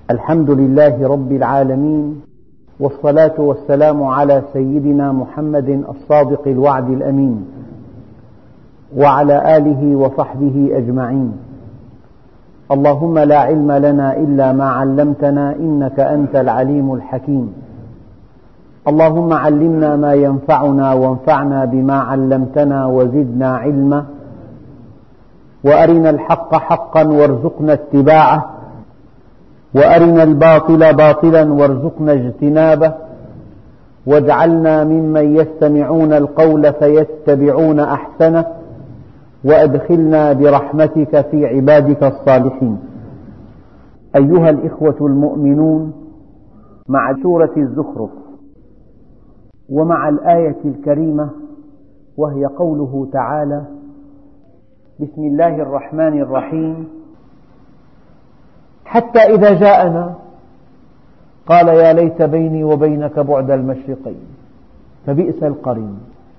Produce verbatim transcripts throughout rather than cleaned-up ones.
الحمد لله رب العالمين، والصلاة والسلام على سيدنا محمد الصادق الوعد الأمين، وعلى آله وصحبه أجمعين. اللهم لا علم لنا إلا ما علمتنا إنك أنت العليم الحكيم. اللهم علمنا ما ينفعنا وانفعنا بما علمتنا وزدنا علما، وأرنا الحق حقا وارزقنا اتباعه، وأرنا الباطل باطلا وارزقنا اجتنابه، واجعلنا ممن يستمعون القول فيتبعون أحسنه، وأدخلنا برحمتك في عبادك الصالحين. أيها الإخوة المؤمنون، مع سورة الزخرف ومع الآية الكريمة وهي قوله تعالى: بسم الله الرحمن الرحيم، حتى إذا جاءنا قال يا ليت بيني وبينك بعد المشرقين فبئس القرين.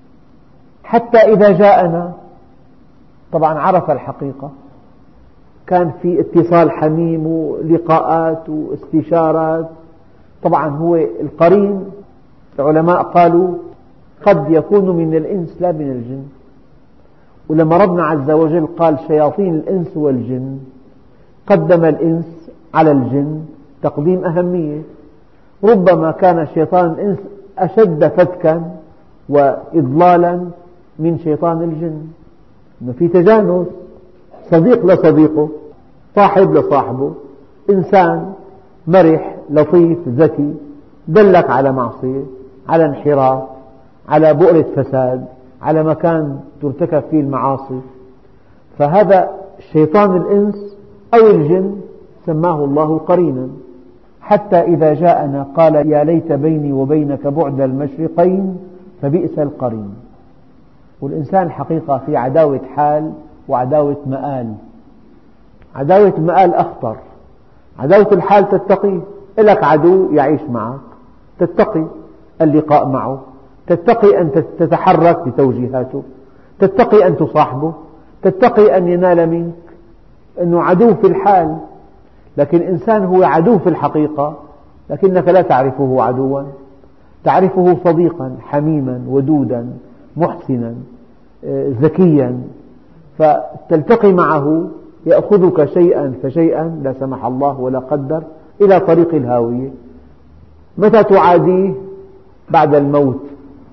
حتى إذا جاءنا، طبعا عرف الحقيقة، كان في اتصال حميم ولقاءات واستشارات. طبعا هو القرين العلماء قالوا قد يكون من الإنس لا من الجن، ولما ربنا عز وجل قال شياطين الإنس والجن قدم الإنس على الجن تقديم أهمية. ربما كان شيطان الإنس أشد فتكا وإضلالا من شيطان الجن، إنه في تجانس، صديق لصديقه، صاحب لصاحبه، إنسان مرح لطيف ذكي دلك على معصية، على انحراف، على بؤرة فساد، على مكان ترتكب فيه المعاصي. فهذا شيطان الإنس أو الجن سماه الله قرينا. حتى إذا جاءنا قال يا ليت بيني وبينك بعد المشرقين فبئس القرين. والإنسان الحقيقة في عداوة حال وعداوة مآل. عداوة المآل أخطر. عداوة الحال تتقي، لك عدو يعيش معك، تتقي اللقاء معه، تتقي أن تتحرك بتوجيهاته، تتقي أن تصاحبه، تتقي أن ينال منك، أنه عدو في الحال. لكن إنسان هو عدو في الحقيقة لكنك لا تعرفه عدوا، تعرفه صديقا حميما ودودا محسنا ذكيا، فتلتقي معه يأخذك شيئا فشيئا لا سمح الله ولا قدر إلى طريق الهاوية. متى تعاديه؟ بعد الموت.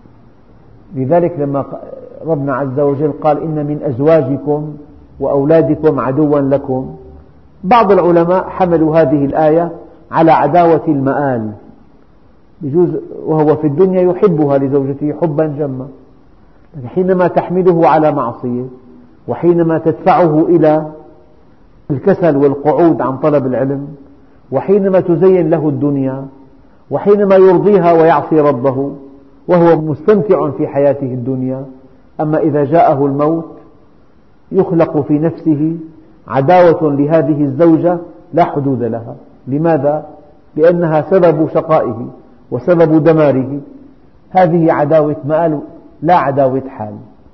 لذلك لما ربنا عز وجل قال إن من أزواجكم وأولادكم عدوا لكم، بعض العلماء حملوا هذه الآية على عداوة المآل. بجوز وهو في الدنيا يحبها لزوجته حبا جما، لكن حينما تحمله على معصية، وحينما تدفعه إلى الكسل والقعود عن طلب العلم، وحينما تزين له الدنيا، وحينما يرضيها ويعصي ربه وهو مستمتع في حياته الدنيا، أما إذا جاءه الموت يخلق في نفسه عداوة لهذه الزوجة لا حدود لها. لماذا؟ لأنها سبب شقائه وسبب دماره. هذه عداوة مآل لا عداوة حال.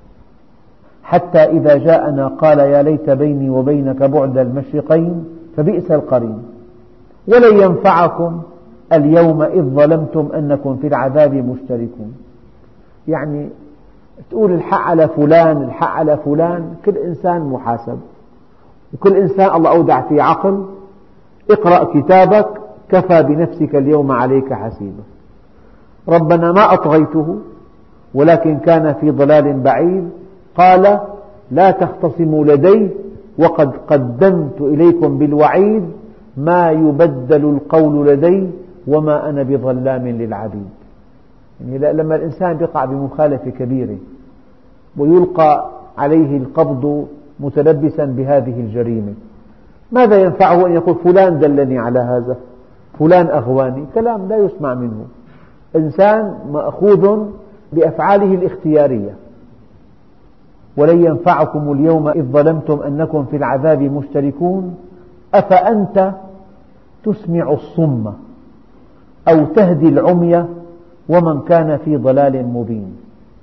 حتى إذا جاءنا قال يا ليت بيني وبينك بعد المشرقين فبئس القرين ولن ينفعكم اليوم إذ ظلمتم أنكم في العذاب مشتركون. يعني تقول الحق على فلان، الحق على فلان، كل إنسان محاسب، وكل إنسان الله أودع فيه عقل. اقرأ كتابك كفى بنفسك اليوم عليك حسيبا. ربنا ما أطغيته ولكن كان في ضلال بعيد، قال لا تختصموا لدي وقد قدمت إليكم بالوعيد، ما يبدل القول لدي وما أنا بظلام للعبيد. يعني لما الإنسان يقع بمخالفة كبيرة ويلقى عليه القبض متلبسا بهذه الجريمة، ماذا ينفعه أن يقول فلان دلني على هذا، فلان أغواني؟ كلام لا يسمع منه. إنسان مأخوذ بأفعاله الاختيارية. ولن ينفعكم اليوم إذ ظلمتم أنكم في العذاب مشتركون أفأنت تسمع الصم أو تهدي العمي ومن كان في ضلال مبين.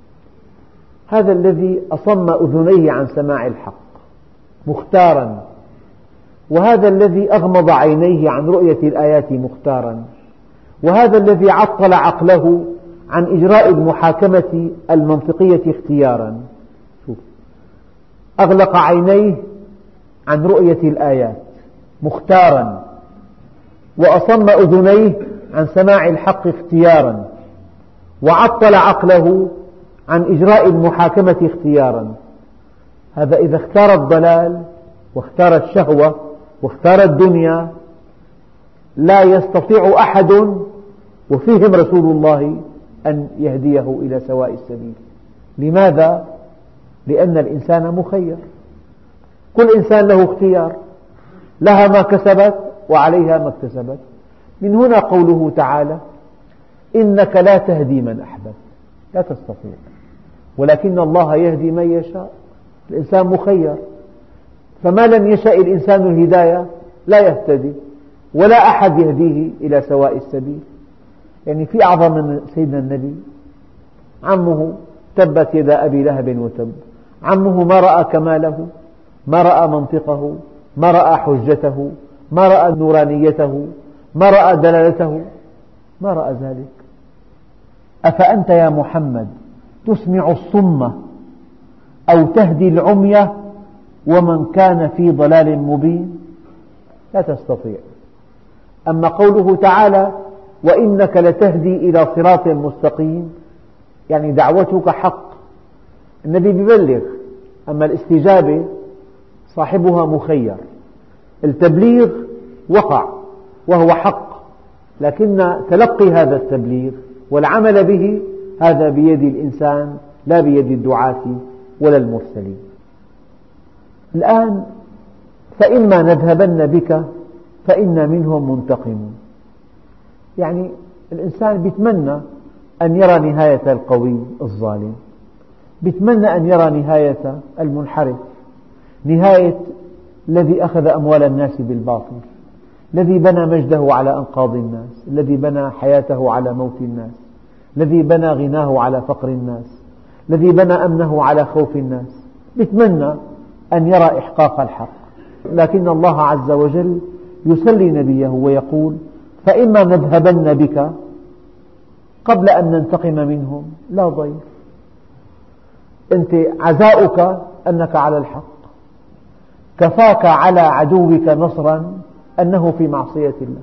هذا الذي أصم أذنيه عن سماع الحق مختارا وهذا الذي أغمض عينيه عن رؤية الآيات مختارا، وهذا الذي عطل عقله عن إجراء المحاكمة المنطقية اختيارا. شوف، أغلق عينيه عن رؤية الآيات مختارا، وأصم أذنيه عن سماع الحق اختيارا، وعطل عقله عن إجراء المحاكمة اختيارا. هذا إذا اختار الضلال واختار الشهوة واختار الدنيا لا يستطيع أحد وفيهم رسول الله أن يهديه إلى سواء السبيل. لماذا؟ لأن الإنسان مخير، كل إنسان له اختيار، لها ما كسبت وعليها ما اكتسبت. من هنا قوله تعالى: إنك لا تهدي من أحببت، لا تستطيع، ولكن الله يهدي من يشاء. الإنسان مخير، فما لم يشأ الإنسان الهداية لا يهتدي، ولا أحد يهديه إلى سواء السبيل. يعني في أعظم من سيدنا النبي، عمه تبت يدا أبي لهب وتب، عمه ما رأى كماله، ما رأى منطقه، ما رأى حجته، ما رأى نورانيته، ما رأى دلالته، ما رأى ذلك. أفأنت يا محمد تسمع الصم أو تهدي العمي ومن كان في ضلال مبين؟ لا تستطيع. أما قوله تعالى: وإنك لتهدي إلى صراط مستقيم، يعني دعوتك حق، النبي يبلغ، أما الاستجابة صاحبها مخير. التبليغ وقع وهو حق، لكن تلقي هذا التبليغ والعمل به هذا بيد الإنسان لا بيد الدعاة ولا المرسلين. الآن فإما نذهبن بك فإنا منهم منتقمون. يعني الإنسان يتمنى أن يرى نهاية القوي الظالم، يتمنى أن يرى نهاية المنحرف، نهاية الذي أخذ أموال الناس بالباطل، الذي بنى مجده على أنقاض الناس، الذي بنى حياته على موت الناس، الذي بنى غناه على فقر الناس، الذي بنى أمنه على خوف الناس. يتمنى أن يرى إحقاق الحق، لكن الله عز وجل يسلي نبيه ويقول: فإما نذهبن بك قبل أن ننتقم منهم لا ضير. أنت عزاؤك أنك على الحق، كفاك على عدوك نصرا أنه في معصية الله.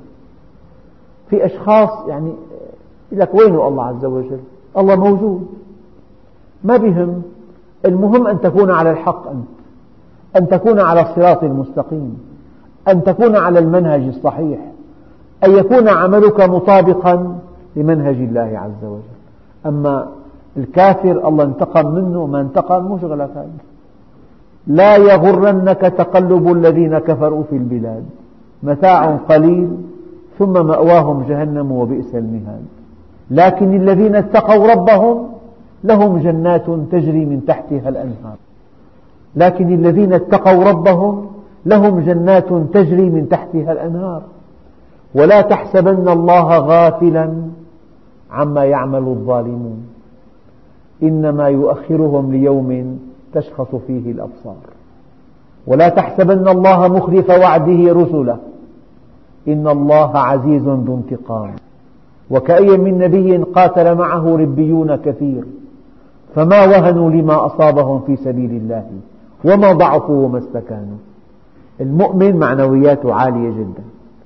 في أشخاص يعني لك وينه الله عز وجل؟ الله موجود، ما بهم، المهم أن تكون على الحق، أنت أن تكون على الصراط المستقيم، أن تكون على المنهج الصحيح، أن يكون عملك مطابقا لمنهج الله عز وجل. أما الكافر الله انتقم منه ما انتقم مش غلط. هذا لا يغرنك تقلب الذين كفروا في البلاد، متاع قليل ثم مأواهم جهنم وبئس المهاد. لكن الذين اتقوا ربهم لهم جنات تجري من تحتها الأنهار، لكن الذين اتقوا ربهم لهم جنات تجري من تحتها الأنهار. ولا تحسبن الله غافلا عما يعمل الظالمون، إنما يؤخرهم ليوم تشخص فيه الأبصار. ولا تحسبن الله مخلف وعده رسله، إن الله عزيز ذو انتقام. وكأي من نبي قاتل معه ربيون كثير فما وهنوا لما أصابهم في سبيل الله وما ضعفوا وما استكانوا. المؤمن معنوياته عالية جدا،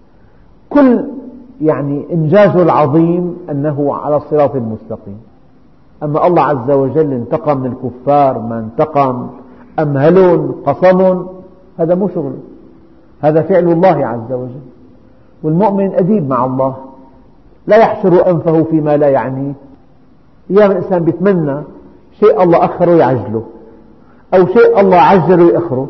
كل يعني إنجازه العظيم أنه على الصراط المستقيم. أما الله عز وجل انتقم من الكفار، ما انتقم، أمهلهم، قصم، هذا مو شغله، هذا فعل الله عز وجل. والمؤمن أديب مع الله، لا يحشر أنفه فيما لا يعنيه. أيام الإنسان يتمنى شيء الله أخره يعجله، أو شيء الله عجله يأخره.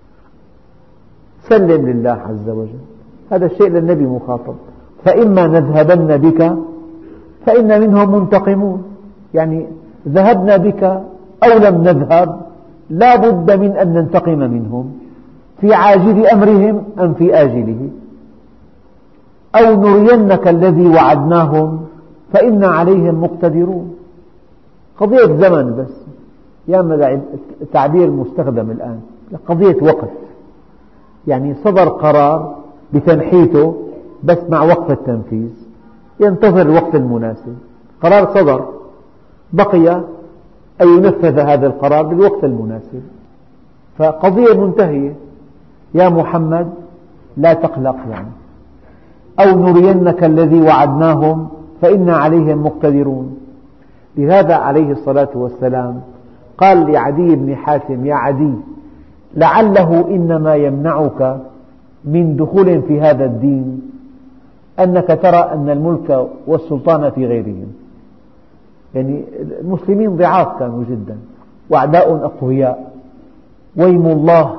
سلم لله عز وجل، هذا الشيء للنبي مخاطب. فإما نذهبن بك فإنا منهم منتقمون، يعني ذهبنا بك أو لم نذهب لا بد من أن ننتقم منهم في عاجل أمرهم أم في آجله، أو نرينك الذي وعدناهم فإنا عليهم مقتدرون. قضية زمن بس، يا التعبير المستخدم الآن قضية وقت. يعني صدر قرار بتنحيته بس مع وقف التنفيذ، ينتظر الوقت المناسب. قرار صدر، بقي أن ينفذ هذا القرار بالوقت المناسب، فقضية منتهية. يا محمد لا تقلق يعني، أو نرينك الذي وعدناهم فإنا عليهم مقتدرون. لهذا عليه الصلاة والسلام قال لعدي بن حاتم: يا عدي، لعله إنما يمنعك من دخول في هذا الدين أنك ترى أن الملك والسلطان في غيرهم. يعني المسلمين ضعاف كانوا جدا وأعداء أقوياء. ويم الله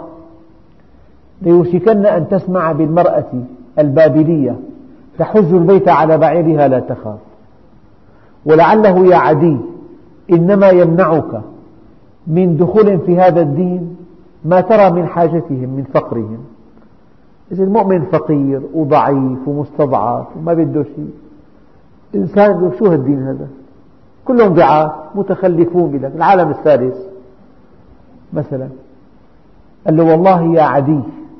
ليوشكن أن تسمع بالمرأة البابلية تحج البيت على بعيرها لا تخاف. ولعله يا عدي إنما يمنعك من دخول في هذا الدين ما ترى من حاجتهم، من فقرهم. إذا المؤمن فقير وضعيف ومستضعف وما بده شيء، إنسان يقول شو هالدين هذا؟ كلهم ضعاف متخلفون بلك. العالم الثالث مثلا قال له: والله يا عدي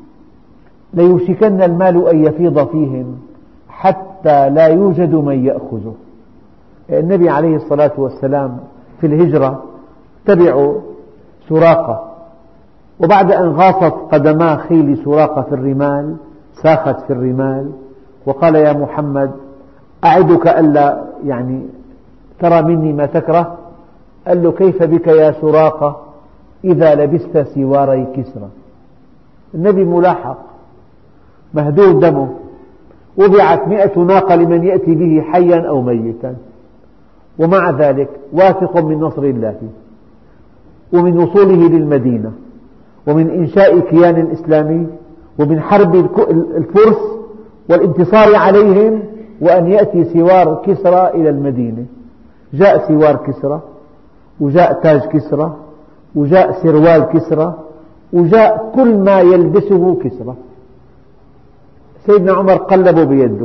ليوشكن المال أن يفيض فيهم حتى لا يوجد من يأخذه. النبي عليه الصلاة والسلام في الهجرة تبعوا سراقة، وبعد أن غاصت قدما خيل سراقة في الرمال ساخت في الرمال، وقال: يا محمد أعدك ألا يعني ترى مني ما تكره. قال له: كيف بك يا سراقة إذا لبست سواري كسرى. النبي ملاحق مهدور دمه، وضعت مئة ناقة لمن يأتي به حيا أو ميتا، ومع ذلك واثق من نصر الله ومن وصوله للمدينة ومن إنشاء كيان إسلامي ومن حرب الفرس والانتصار عليهم، وأن يأتي سوار كسرى إلى المدينة. جاء سوار كسرى، وجاء تاج كسرى، وجاء سروال كسرى، وجاء كل ما يلبسه كسرى. سيدنا عمر قلبه بيده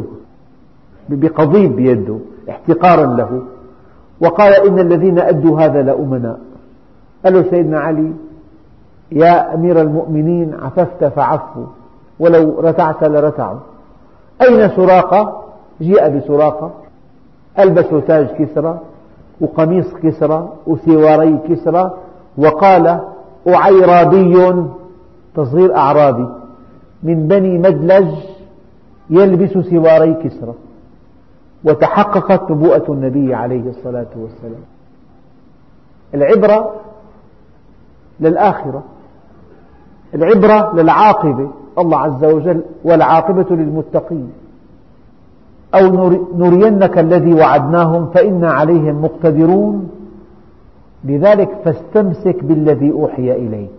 بقضيب بيده احتقارا له، وقال: إن الذين أدوا هذا لأمناء. قال له سيدنا علي: يا أمير المؤمنين عففت فعفوا، ولو رتعت لرتعوا. أين سراقة؟ جيء بسراقة ألبسوا تاج كسرى وقميص كسرى وسواري كسرى، وقال: أعيرابي، تصغير أعرابي من بني مدلج يلبس سواري كسرى. وتحققت نبوءة النبي عليه الصلاة والسلام. العبرة للآخرة، العبرة للعاقبة. الله عز وجل: والعاقبة للمتقين. أو نرينك الذي وعدناهم فإنا عليهم مقتدرون. لذلك فاستمسك بالذي أوحي إليك،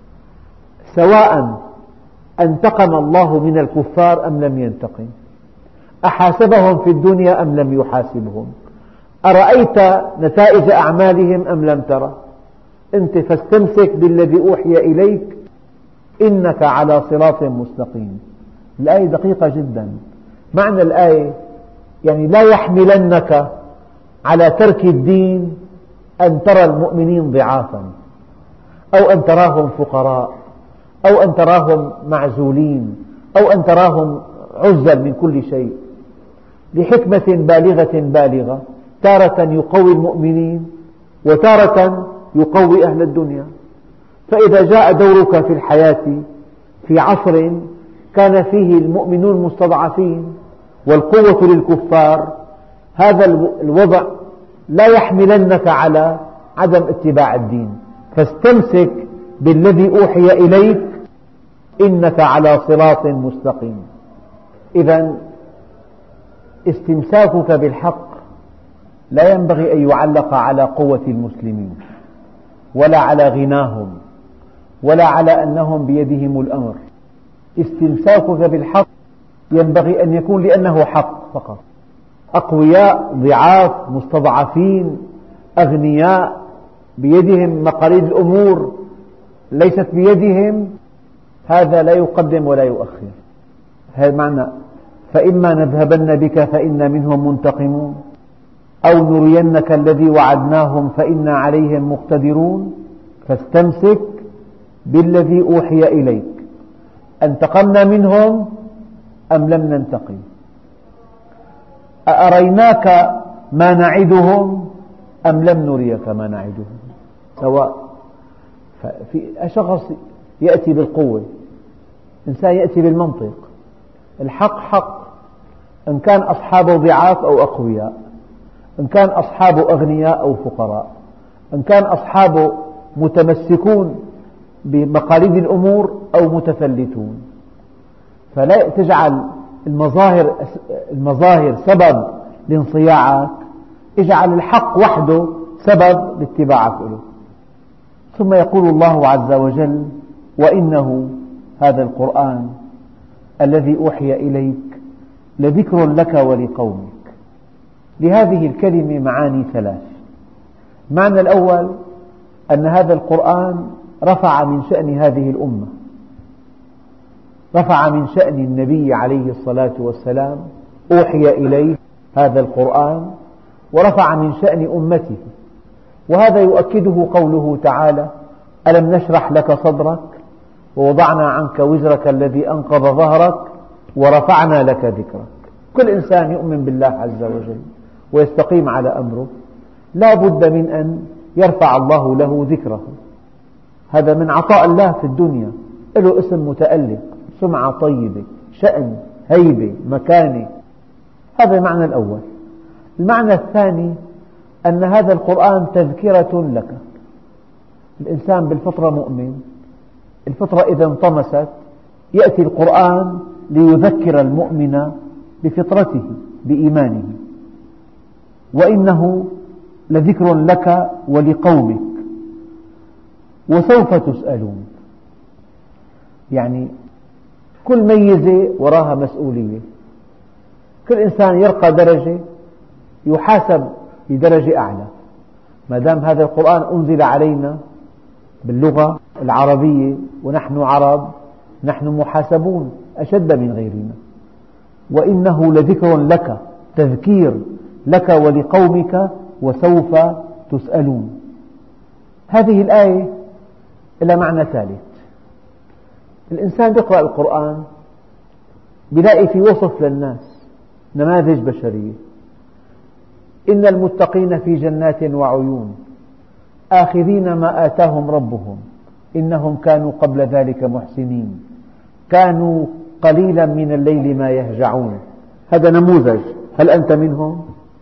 سواء انتقم الله من الكفار أم لم ينتقم، أحاسبهم في الدنيا أم لم يحاسبهم، أرأيت نتائج أعمالهم أم لم ترى. أنت فاستمسك بالذي أوحي إليك إنك على صراط مستقيم. الآية دقيقة جدا. معنى الآية يعني لا يحملنك على ترك الدين أن ترى المؤمنين ضعافا، أو أن تراهم فقراء، أو أن تراهم معزولين، أو أن تراهم عزل من كل شيء، لحكمة بالغة بالغة تارة يقوي المؤمنين وتارة يقوي أهل الدنيا. فإذا جاء دورك في الحياة في عصر كان فيه المؤمنون مستضعفين والقوة للكفار، هذا الوضع لا يحملنك على عدم اتباع الدين. فاستمسك بالذي أوحي إليك إنك على صراط مستقيم. إذا استمساكك بالحق لا ينبغي أن يعلق على قوة المسلمين، ولا على غناهم، ولا على أنهم بيدهم الأمر. استمساكك بالحق ينبغي أن يكون لأنه حق فقط. أقوياء، ضعاف، مستضعفين، أغنياء، بيدهم مقاليد الأمور ليست بيدهم، هذا لا يقدم ولا يؤخر. هذا معنى فإما نذهبن بك فإنا منهم منتقمون، أو نرينك الذي وعدناهم فإنا عليهم مقتدرون. فاستمسك بالذي أوحي إليك أنتقمنا منهم أم لم ننتقم؟ أأريناك ما نعدهم أم لم نريك ما نعدهم؟ سواء. في شخص يأتي بالقوة، إنسان يأتي بالمنطق. الحق حق، إن كان أصحابه ضعاف أو أقوياء، إن كان أصحابه أغنياء أو فقراء، إن كان أصحابه متمسكون بمقاليد الأمور أو متفلتون. فلا تجعل المظاهر المظاهر سبب لانصياعك، اجعل الحق وحده سبب لاتباعك له. ثم يقول الله عز وجل: وإنه هذا القرآن الذي أوحي إليك لذكر لك ولقومك. لهذه الكلمة معاني ثلاث. المعنى الأول أن هذا القرآن رفع من شأن هذه الأمة، رفع من شأن النبي عليه الصلاة والسلام، أوحي إليه هذا القرآن، ورفع من شأن أمته. وهذا يؤكده قوله تعالى: ألم نشرح لك صدرك ووضعنا عنك وزرك الذي أنقض ظهرك ورفعنا لك ذكرك. كل إنسان يؤمن بالله عز وجل ويستقيم على أمره لا بد من أن يرفع الله له ذكره. هذا من عطاء الله في الدنيا، له اسم متألق، سمعة طيبة، شأن، هيبة، مكانة. هذا المعنى الأول. المعنى الثاني أن هذا القرآن تذكرة لك. الإنسان بالفطرة مؤمن، الفطرة إذا انطمست يأتي القرآن ليذكر المؤمن بفطرته بإيمانه. وإنه لذكر لك ولقومك وسوف تسألون. يعني كل ميزة وراها مسؤولية. كل إنسان يرقى درجة يحاسب بدرجة أعلى. ما دام هذا القرآن أنزل علينا باللغة العربية ونحن عرب، نحن محاسبون أشد من غيرنا. وإنه لذكر لك، تذكير لك ولقومك وسوف تسألون. هذه الآية لها معنى ثالث. الإنسان يقرأ القرآن بيلاقي في وصف للناس، نماذج بشرية. إن المتقين في جنات وعيون آخذين ما آتاهم ربهم إنهم كانوا قبل ذلك محسنين كانوا قليلا من الليل ما يهجعون. هذا نموذج. هل أنت منهم؟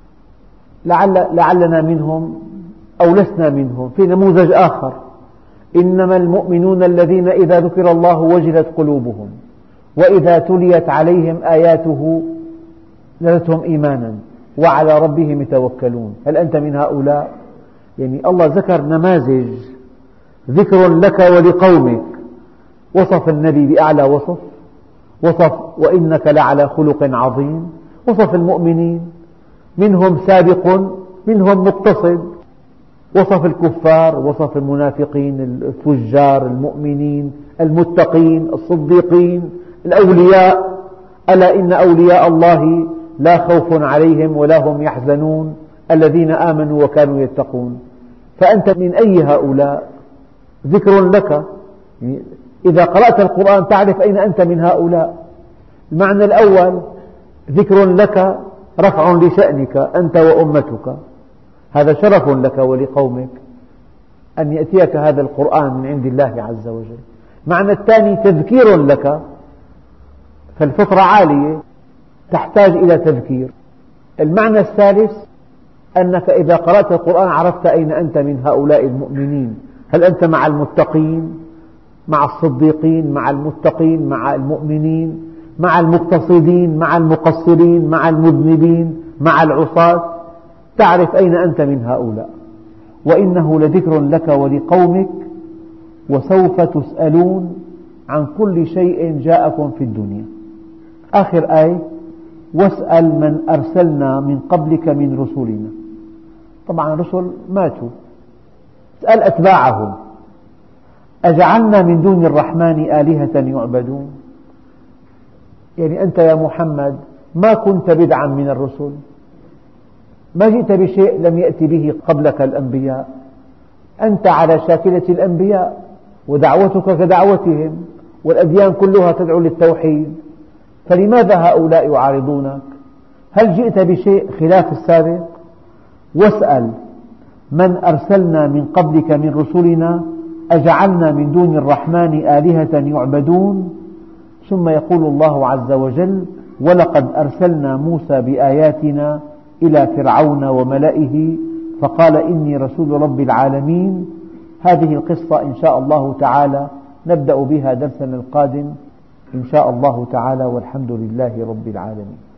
لعل لعلنا منهم أو لسنا منهم. في نموذج آخر: إنما المؤمنون الذين إذا ذكر الله وجلت قلوبهم وإذا تليت عليهم آياته زادتهم إيمانا وعلى ربهم يتوكلون. هل أنت من هؤلاء؟ يعني الله ذكر نماذج، ذكر لك ولقومك. وصف النبي بأعلى وصف، وصف وإنك لعلى خلق عظيم، وصف المؤمنين منهم سابق منهم مقتصد، وصف الكفار، وصف المنافقين، الفجار، المؤمنين، المتقين، الصديقين، الأولياء. ألا إن أولياء الله لا خوف عليهم ولا هم يحزنون الذين آمنوا وكانوا يتقون. فأنت من أي هؤلاء؟ ذكر لك. إذا قرأت القرآن تعرف أين أنت من هؤلاء. المعنى الأول: ذكر لك، رفع لشأنك أنت وأمتك، هذا شرف لك ولقومك أن يأتيك هذا القرآن من عند الله عز وجل. المعنى الثاني: تذكير لك، فالفطرة عالية تحتاج إلى تذكير. المعنى الثالث: أنك إذا قرأت القرآن عرفت أين أنت من هؤلاء المؤمنين. هل أنت مع المتقين، مع الصديقين، مع المتقين، مع المؤمنين، مع المقتصدين، مع المقصرين، مع المذنبين، مع العصاة؟ تعرف أين أنت من هؤلاء. وإنه لذكر لك ولقومك وسوف تسألون عن كل شيء جاءكم في الدنيا. آخر آية: واسأل من أرسلنا من قبلك من رسلنا. طبعا الرسل ماتوا، اسأل أتباعهم: أجعلنا من دون الرحمن آلهة يعبدون. يعني أنت يا محمد ما كنت بدعا من الرسل، ما جئت بشيء لم يأتي به قبلك الأنبياء، أنت على شاكلة الأنبياء ودعوتك كدعوتهم والأديان كلها تدعو للتوحيد، فلماذا هؤلاء يعارضونك؟ هل جئت بشيء خلاف السابق؟ واسأل من أرسلنا من قبلك من رسلنا أجعلنا من دون الرحمن آلهة يعبدون. ثم يقول الله عز وجل: ولقد أرسلنا موسى بآياتنا إلى فرعون وملئه فقال إني رسول رب العالمين. هذه القصة إن شاء الله تعالى نبدأ بها درسنا القادم إن شاء الله تعالى، والحمد لله رب العالمين.